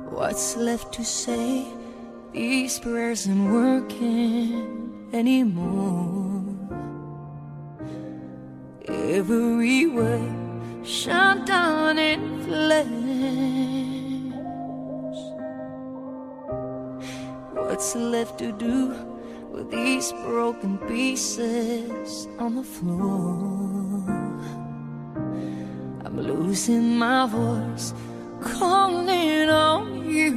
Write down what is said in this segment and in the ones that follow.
What's left to say? These prayers aren't working anymore. Every word shut down in flames. What's left to do with these broken pieces on the floor? I'm losing my voice, calling on you,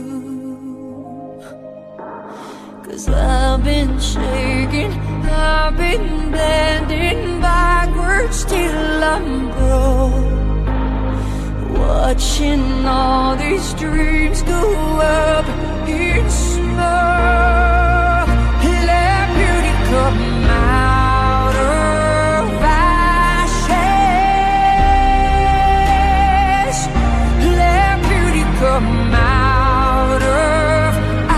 'cause I've been shaking, I've been bending backwards till I'm broke, watching all these dreams go up in smoke. Let beauty come out of ashes. Let beauty come out of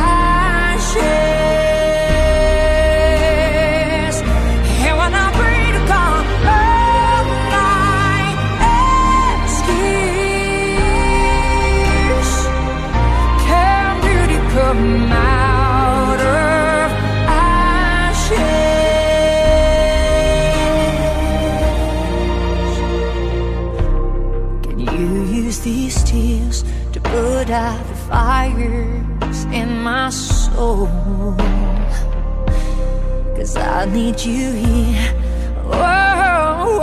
ashes. And when I pray to God, all my excuse, can beauty come out of ashes? Can you use these tears to put out the fires in my soul? 'Cause I need you here. Oh,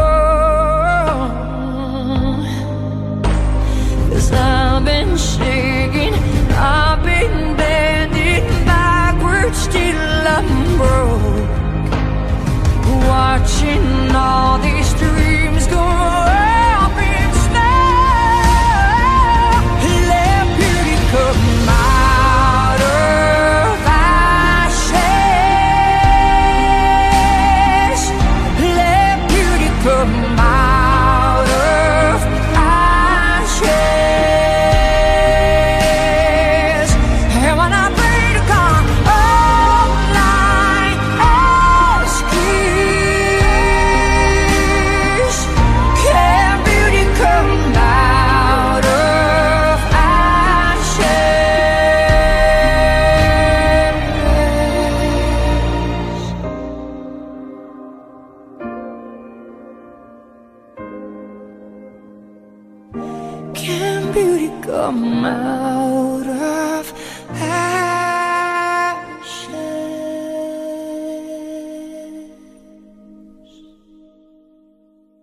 'cause I've been shaking, I've been bending backwards till I'm broke, watching all these dreams go up in smoke. Let beauty come out of ashes. Let beauty come out of ashes. And when I pray to God, all I excuse, can beauty come out of ashes? Can beauty come out